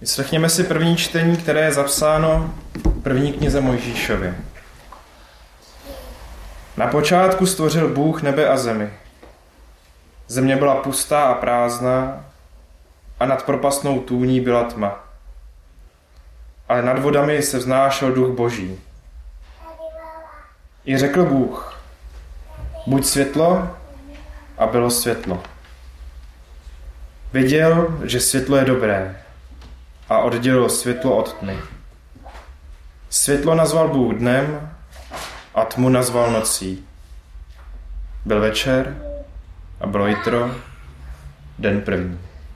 Vyslechněme si první čtení, které je zapsáno v první knize Mojžíšově. Na počátku stvořil Bůh nebe a zemi. Země byla pustá a prázdná a nad propastnou tůní byla tma. Ale nad vodami se vznášel duch Boží. I řekl Bůh, buď světlo, a bylo světlo. Viděl, že světlo je dobré a oddělil světlo od tmy. Světlo nazval Bůh dnem a tmu nazval nocí. Byl večer a bylo jitro, den první.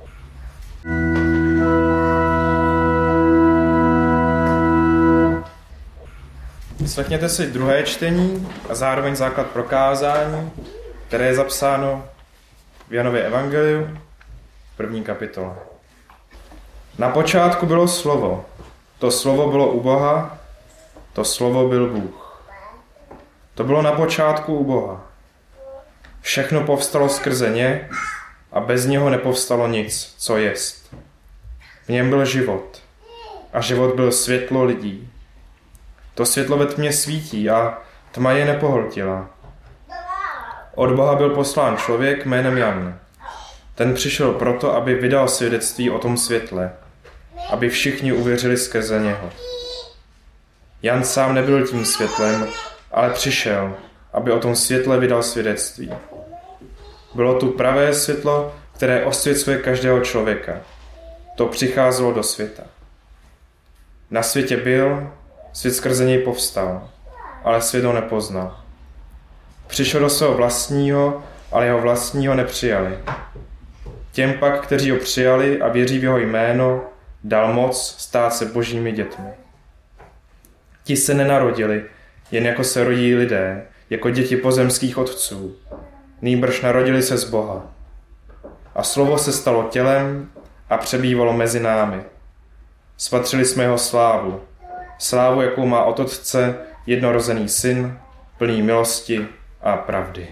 Vyslechněte si druhé čtení a zároveň základ pro kázání, které je zapsáno v Janově evangeliu, první kapitole. Na počátku bylo slovo, to slovo bylo u Boha, to slovo byl Bůh. To bylo na počátku u Boha. Všechno povstalo skrze ně a bez něho nepovstalo nic, co jest. V něm byl život a život byl světlo lidí. To světlo ve tmě svítí a tma je nepohltila. Od Boha byl poslán člověk jménem Jan. Ten přišel proto, aby vydal svědectví o tom světle, aby všichni uvěřili skrze něho. Jan sám nebyl tím světlem, ale přišel, aby o tom světle vydal svědectví. Bylo tu pravé světlo, které osvěcuje každého člověka. To přicházelo do světa. Na světě byl, svět skrze něj povstal, ale svět ho nepoznal. Přišel do svého vlastního, ale jeho vlastního nepřijali. Těm pak, kteří ho přijali a věří v jeho jméno, dal moc stát se božími dětmi. Ti se nenarodili, jen jako se rodí lidé, jako děti pozemských otců. Nýbrž narodili se z Boha. A slovo se stalo tělem a přebývalo mezi námi. Spatřili jsme jeho slávu. Slávu, jakou má od Otce jednorozený syn, plný milosti a pravdy.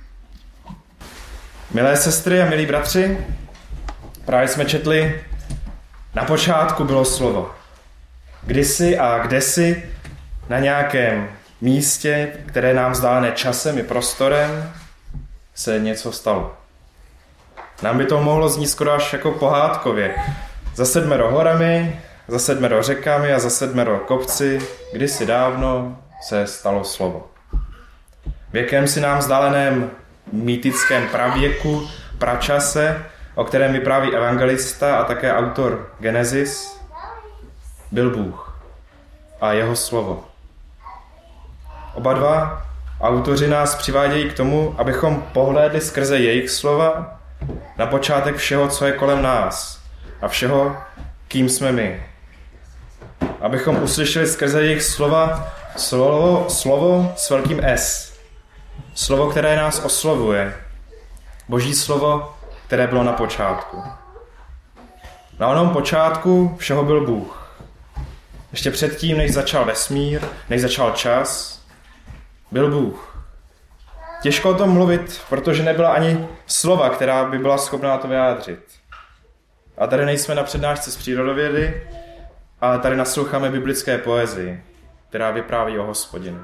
Milé sestry a milí bratři, právě jsme četli, na počátku bylo slovo. Kdysi a kdesi na nějakém místě, které nám vzdálené časem i prostorem, se něco stalo. Nám by to mohlo znít skoro až jako pohádkově. Za 7 horami, za 7 řekami a za 7 kopci, kdysi dávno se stalo slovo. V jakémsi nám vzdáleném mýtickém pravěku, pračase, o kterém vypráví evangelista a také autor Genesis, byl Bůh a jeho slovo. Oba dva autoři nás přivádějí k tomu, abychom pohlédli skrze jejich slova na počátek všeho, co je kolem nás a všeho, kým jsme my. Abychom uslyšeli skrze jejich slova slovo s velkým S. Slovo, které nás oslovuje. Boží slovo, které bylo na počátku. Na onom počátku všeho byl Bůh. Ještě předtím, než začal vesmír, než začal čas, byl Bůh. Těžko o tom mluvit, protože nebyla ani slova, která by byla schopná to vyjádřit. A tady nejsme na přednášce z přírodovědy, ale tady nasloucháme biblické poezii, která vypráví o Hospodinu.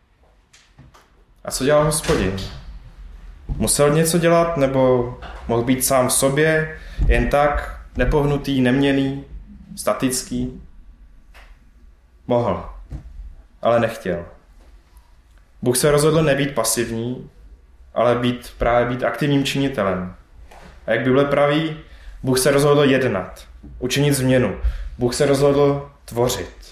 A co dělal Hospodin? Musel něco dělat, nebo mohl být sám v sobě, jen tak, nepohnutý, neměnný, statický? Mohl, ale nechtěl. Bůh se rozhodl nebýt pasivní, ale být aktivním činitelem. A jak Bible praví, Bůh se rozhodl jednat, učinit změnu. Bůh se rozhodl tvořit.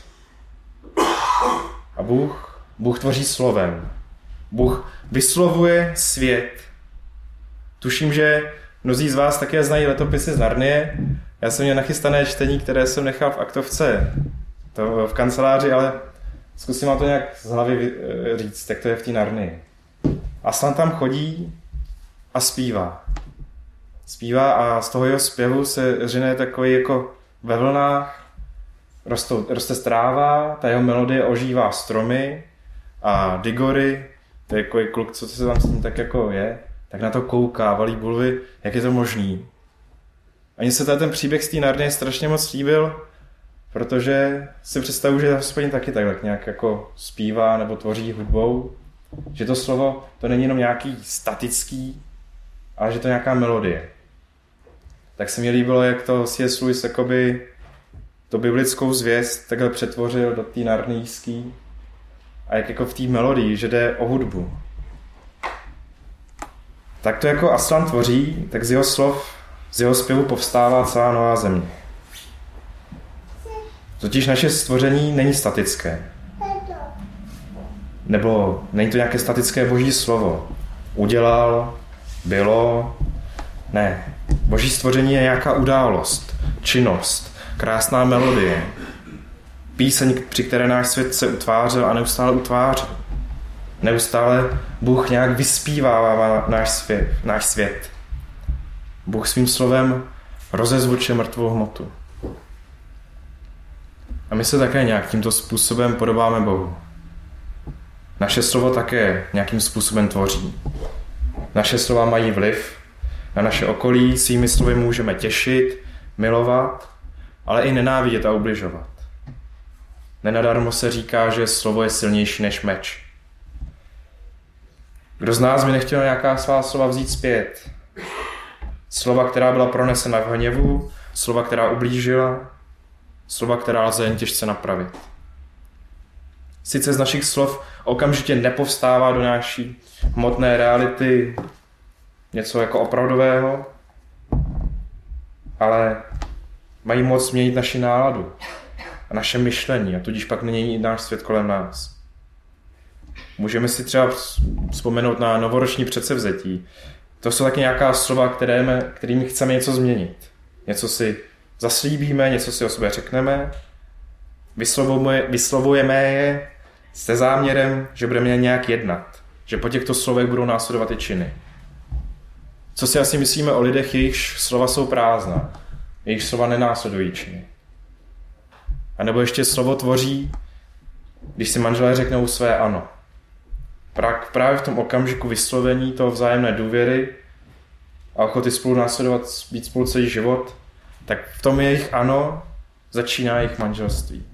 A Bůh tvoří slovem. Bůh vyslovuje svět. Tuším, že mnozí z vás také znají letopisy z Narnie. Já jsem měl nachystané čtení, které jsem nechal v aktovce v kanceláři, ale zkusím vám to nějak z hlavy říct, jak to je v té Narnii. Aslan tam chodí a zpívá. Zpívá a z toho jeho zpěvu se řine takový jako ve vlnách, roste stráva, ta jeho melodie ožívá stromy a Digory, to je jako kluk, co se tam s ním tak jako je, tak na to kouká, valí bulvy, jak je to možný. Mně se ten příběh z té Narnie strašně moc líbil, protože si představuji, že Hospodin taky takhle nějak jako zpívá nebo tvoří hudbou. Že to slovo to není jenom nějaký statický, ale že to je nějaká melodie. Tak se mi líbilo, jak to C.S. Lewis jakoby to biblickou zvěst takhle přetvořil do té narnijský a jak jako v té melodii, že jde o hudbu. Tak to jako Aslan tvoří, tak z jeho slov, z jeho zpěvu povstává celá nová země. Totiž naše stvoření není statické. Nebo není to nějaké statické boží slovo. Udělal, bylo, ne. Boží stvoření je nějaká událost, činnost, krásná melodie. Píseň, při které náš svět se utvářel a neustále utváří. Neustále Bůh nějak vyspívává náš svět. Bůh svým slovem rozezvučuje mrtvou hmotu. A my se také nějak tímto způsobem podobáme Bohu. Naše slovo také nějakým způsobem tvoří. Naše slova mají vliv na naše okolí, svými slovy můžeme těšit, milovat, ale i nenávidět a ubližovat. Nenadarmo se říká, že slovo je silnější než meč. Kdo z nás by nechtěl nějaká svá slova vzít zpět? Slova, která byla pronesena v hněvu, slova, která ublížila, slova, která lze jen těžce napravit. Sice z našich slov okamžitě nepovstává do naší hmotné reality něco jako opravdového, ale mají moc měnit naši náladu a naše myšlení a tudíž pak mění i náš svět kolem nás. Můžeme si třeba vzpomenout na novoroční předsevzetí. To jsou taky nějaká slova, kterými chceme něco změnit. Něco si zaslíbíme, něco si o sobě řekneme, vyslovujeme je se záměrem, že budeme nějak jednat, že po těchto slovech budou následovat i činy. Co si asi myslíme o lidech, jejichž slova jsou prázdná, jejichž slova nenásledují činy. A nebo ještě slovo tvoří, když si manželé řeknou své ano. Právě v tom okamžiku vyslovení toho vzájemné důvěry a ochoty spolu následovat, být spolu celý život, tak v tom jejich ano začíná jejich manželství.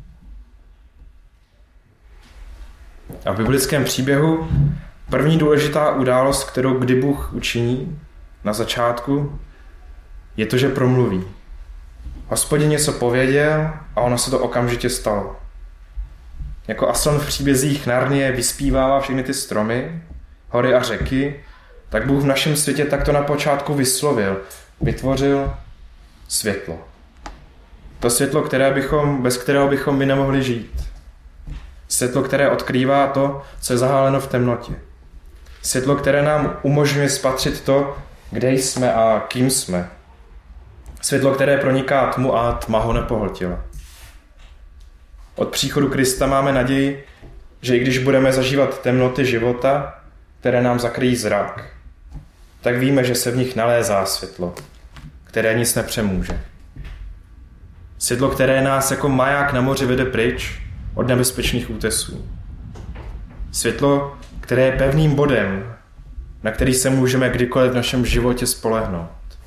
A v biblickém příběhu první důležitá událost, kterou kdy Bůh učiní na začátku, je to, že promluví. Hospodin něco pověděl a ono se to okamžitě stalo. Jako Aslan v příbězích Narnie vyspívává všechny ty stromy, hory a řeky, tak Bůh v našem světě takto na počátku vyslovil, vytvořil světlo. To světlo, bez kterého bychom my nemohli žít. Světlo, které odkrývá to, co je zaháleno v temnotě. Světlo, které nám umožňuje spatřit to, kde jsme a kým jsme. Světlo, které proniká tmu a tma ho nepohltila. Od příchodu Krista máme naději, že i když budeme zažívat temnoty života, které nám zakryjí zrak, tak víme, že se v nich nalézá světlo, které nic nepřemůže. Světlo, které nás jako maják na moři vede pryč od nebezpečných útesů. Světlo, které je pevným bodem, na který se můžeme kdykoliv v našem životě spolehnout.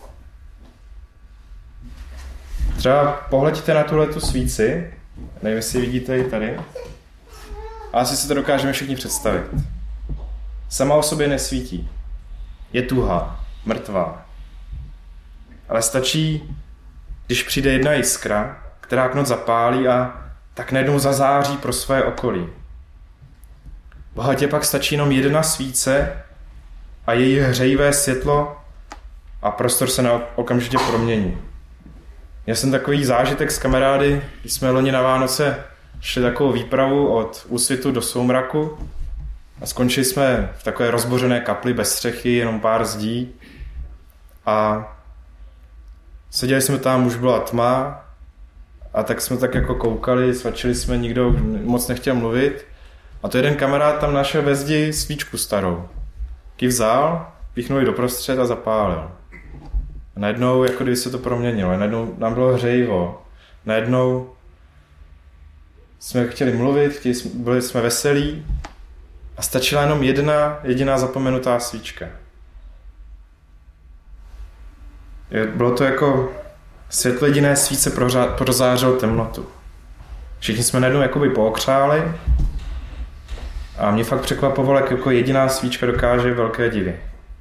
Třeba pohleďte na tuhletu svíci, nevím, jestli vidíte ji tady, a asi si to dokážeme všichni představit. Sama o sobě nesvítí. Je tuhá, mrtvá. Ale stačí, když přijde jedna jiskra, která k noc zapálí a tak najednou zazáří pro své okolí. Bohatě pak stačí jenom jedna svíce a její hřejivé světlo a prostor se okamžitě promění. Měl jsem takový zážitek s kamarády, když jsme loni na Vánoce šli takovou výpravu od Úsvitu do Soumraku a skončili jsme v takové rozbořené kapli bez střechy, jenom pár zdí a seděli jsme tam, už byla tma a tak jsme tak jako koukali, svačili jsme, nikdo moc nechtěl mluvit a to jeden kamarád tam našel ve zdi svíčku starou. Ji vzal, píchnul ji doprostřed a zapálil. A najednou, jako kdyby se to proměnilo, najednou nám bylo hřejivo, najednou jsme chtěli mluvit, byli jsme veselí a stačila jenom jedna jediná zapomenutá svíčka. Bylo to jako Světlo jediné svíce prozářilo temnotu. Všichni jsme najednou jakoby pookřáli a mě fakt překvapovalo, jak jako jediná svíčka dokáže velké divy.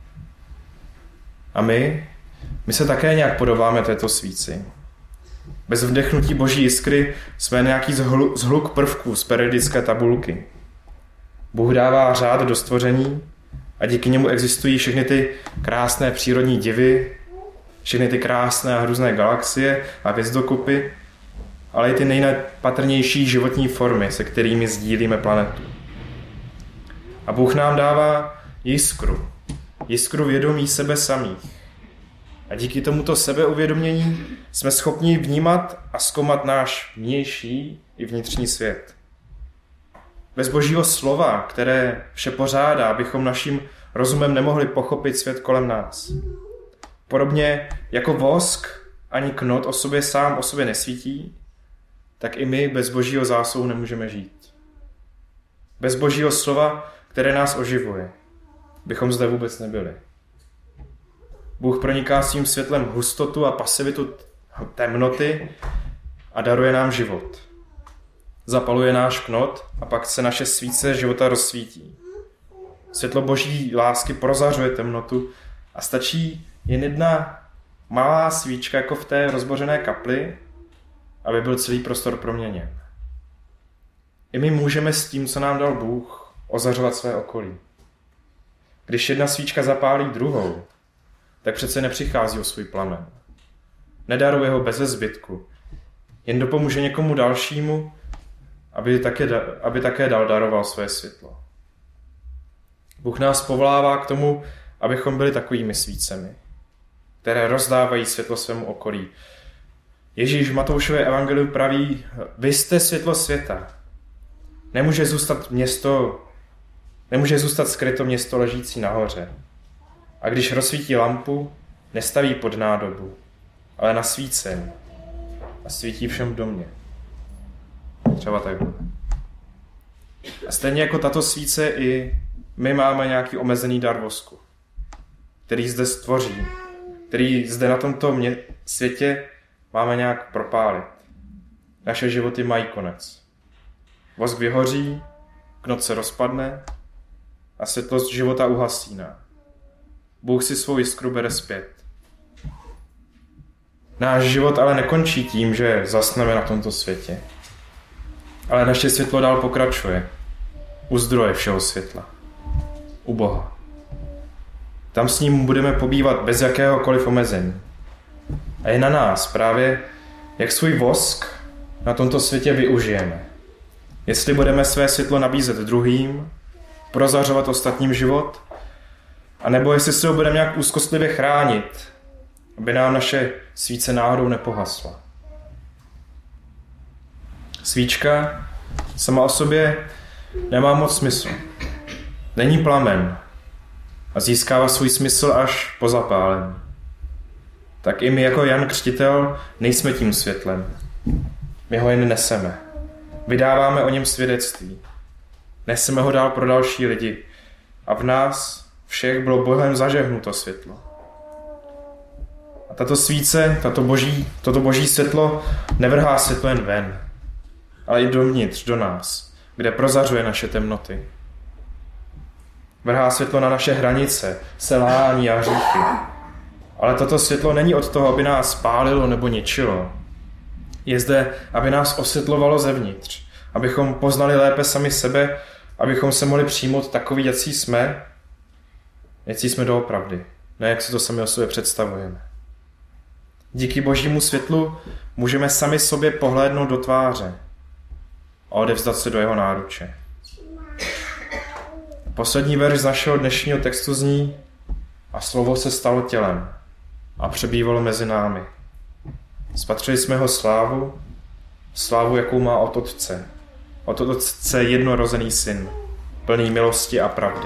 A my se také nějak podobáme této svíci. Bez vdechnutí boží jiskry jsme nějaký zhluk prvků z periodické tabulky. Bůh dává řád do stvoření a díky němu existují všechny ty krásné přírodní divy, všechny ty krásné a hrůzné galaxie a hvězdokupy, ale i ty nejnepatrnější životní formy, se kterými sdílíme planetu. A Bůh nám dává jiskru vědomí sebe samých. A díky tomuto sebeuvědomění jsme schopni vnímat a zkoumat náš vnější i vnitřní svět. Bez božího slova, které vše pořádá, abychom naším rozumem nemohli pochopit svět kolem nás. Podobně jako vosk ani knot sám o sobě nesvítí, tak i my bez božího zásahu nemůžeme žít. Bez božího slova, které nás oživuje, bychom zde vůbec nebyli. Bůh proniká svým světlem hustotu a pasivitu temnoty a daruje nám život. Zapaluje náš knot a pak se naše svíce života rozsvítí. Světlo boží lásky prozařuje temnotu a stačí jen jedna malá svíčka jako v té rozbořené kapli, aby byl celý prostor proměněn. I my můžeme s tím, co nám dal Bůh, ozařovat své okolí. Když jedna svíčka zapálí druhou, tak přece nepřichází o svůj plamen. Nedaruje ho beze zbytku, jen dopomůže někomu dalšímu, aby také daroval své světlo. Bůh nás povolává k tomu, abychom byli takovými svícemi, které rozdávají světlo svému okolí. Ježíš v Matoušově evangeliu praví, vy jste světlo světa. Nemůže zůstat skryto město ležící nahoře. A když rozsvítí lampu, nestaví pod nádobu, ale na svícen a svítí všem v domě. Třeba takhle. A stejně jako tato svíce i my máme nějaký omezený dar vosku, který zde stvoří, který zde na tomto světě máme nějak propálit. Naše životy mají konec. Vosk vyhoří, knot se rozpadne a světlost života uhasíná. Bůh si svou jiskru bere zpět. Náš život ale nekončí tím, že zasneme na tomto světě. Ale naše světlo dál pokračuje. U zdroje všeho světla. U Boha. Tam s ním budeme pobývat bez jakéhokoliv omezení. A je na nás právě, jak svůj vosk na tomto světě využijeme. Jestli budeme své světlo nabízet druhým, prozařovat ostatním život, anebo jestli se ho budeme nějak úzkostlivě chránit, aby nám naše svíce náhodou nepohasla. Svíčka sama o sobě nemá moc smysl. Není plamen a získává svůj smysl až po zapálení. Tak i my jako Jan Křtitel nejsme tím světlem. My ho jen neseme. Vydáváme o něm svědectví. Neseme ho dál pro další lidi. A v nás všech bylo Bohem zažehnuto světlo. A tato svíce, toto boží světlo nevrhá světlo jen ven, ale i dovnitř, do nás, kde prozařuje naše temnoty. Vrhá světlo na naše hranice, selhání a hříchy. Ale toto světlo není od toho, aby nás pálilo nebo ničilo. Je zde, aby nás osvětlovalo zevnitř, abychom poznali lépe sami sebe, abychom se mohli přijmout takový, jací jsme doopravdy, ne jak si to sami o sobě představujeme. Díky božímu světlu můžeme sami sobě pohlédnout do tváře a odevzdat se do jeho náruče. Poslední verš z našeho dnešního textu zní: a slovo se stalo tělem a přebývalo mezi námi. Spatřili jsme ho slávu, jakou má od Otce jednorozený syn, plný milosti a pravdy.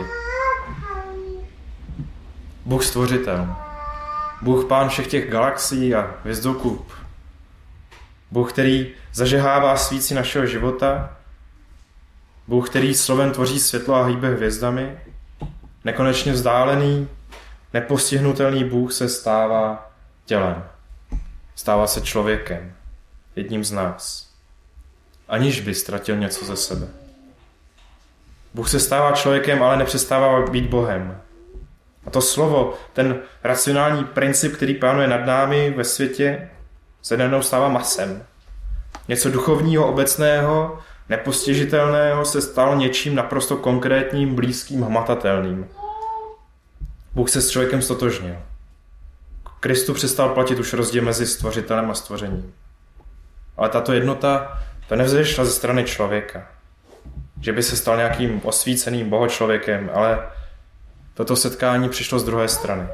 Bůh stvořitel, Bůh pán všech těch galaxií a hvězdokup, Bůh, který zažehává svíci našeho života, Bůh, který slovem tvoří světlo a hýbe hvězdami, nekonečně vzdálený, nepostihnutelný Bůh se stává tělem. Stává se člověkem, jedním z nás, aniž by ztratil něco ze sebe. Bůh se stává člověkem, ale nepřestává být Bohem. A to slovo, ten racionální princip, který pánuje nad námi ve světě, se najednou stává masem. Něco duchovního, obecného, nepostižitelného se stalo něčím naprosto konkrétním, blízkým, hmatatelným. Bůh se s člověkem stotožnil. Kristu přestal platit už rozdíl mezi stvořitelem a stvořením. Ale tato jednota, to nevzešla ze strany člověka. Že by se stal nějakým osvíceným bohočlověkem, ale toto setkání přišlo z druhé strany.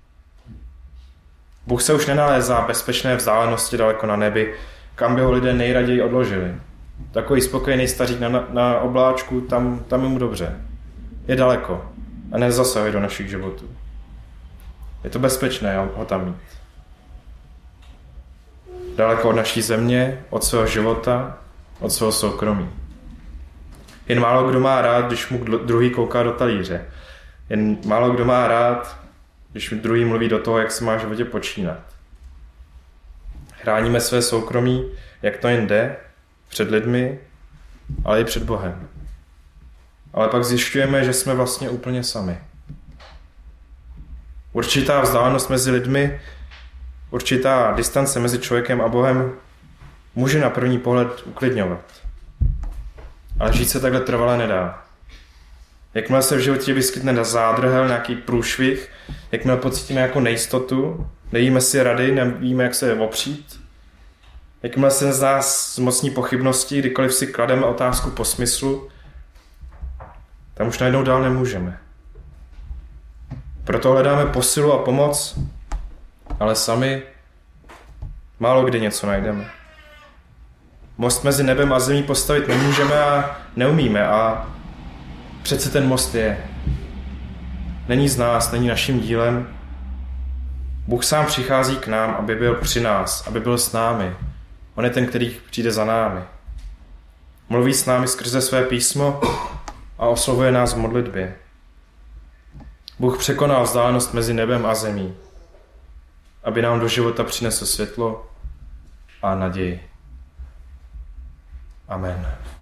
Bůh se už nenalézá bezpečné vzdálenosti daleko na nebi, kam by ho lidé nejraději odložili. Takový spokojený stařík na obláčku, tam je mu dobře. Je daleko a nezasahuje do našich životů. Je to bezpečné ho tam mít. Daleko od naší země, od svého života, od svého soukromí. Jen málo kdo má rád, když mu druhý kouká do talíře. Jen málo kdo má rád, když druhý mluví do toho, jak se má v životě počínat. Chráníme své soukromí, jak to jen jde, před lidmi, ale i před Bohem. Ale pak zjišťujeme, že jsme vlastně úplně sami. Určitá vzdálenost mezi lidmi, určitá distance mezi člověkem a Bohem může na první pohled uklidňovat. Ale žít se takhle trvale nedá. Jakmile se v životě vyskytne zádrhel, nějaký průšvih, jakmile pocítíme jako nejistotu, nevíme si rady, nevíme, jak se opřít, jakmile se z nás zmocní pochybnosti, kdykoliv si klademe otázku po smyslu, tam už najednou dál nemůžeme. Proto hledáme posilu a pomoc, ale sami málo kdy něco najdeme. Most mezi nebem a zemí postavit nemůžeme a neumíme a přece ten most je. Není z nás, není naším dílem. Bůh sám přichází k nám, aby byl při nás, aby byl s námi. On je ten, který přijde za námi. Mluví s námi skrze své písmo a oslovuje nás v modlitbě. Bůh překonal vzdálenost mezi nebem a zemí, aby nám do života přinesl světlo a naději. Amen.